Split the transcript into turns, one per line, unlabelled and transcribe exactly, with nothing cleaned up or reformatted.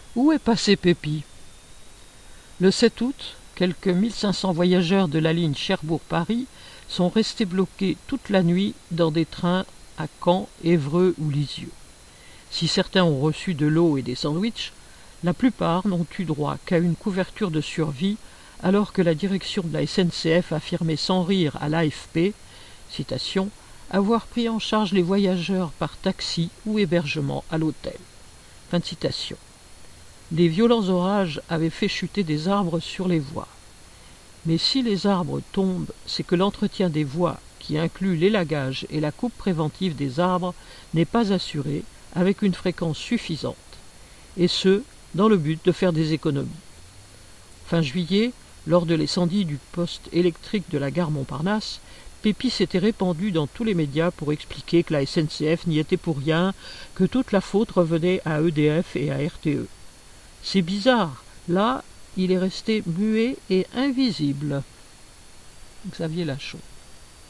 Où est passé Pépi? Le sept août, quelques mille cinq cents voyageurs de la ligne Cherbourg-Paris sont restés bloqués toute la nuit dans des trains à Caen, Évreux ou Lisieux. Si certains ont reçu de l'eau et des sandwichs, la plupart n'ont eu droit qu'à une couverture de survie, alors que la direction de la S N C F affirmait sans rire à l'A F P, citation, avoir pris en charge les voyageurs par taxi ou hébergement à l'hôtel. Fin de citation. Les violents orages avaient fait chuter des arbres sur les voies. Mais si les arbres tombent, c'est que l'entretien des voies, qui inclut l'élagage et la coupe préventive des arbres, n'est pas assuré avec une fréquence suffisante, et ce, dans le but de faire des économies. Fin juillet, lors de l'incendie du poste électrique de la gare Montparnasse, Pépi s'était répandu dans tous les médias pour expliquer que la S N C F n'y était pour rien, que toute la faute revenait à E D F et à R T E. C'est bizarre, là, il est resté muet et invisible. Xavier Lachaud.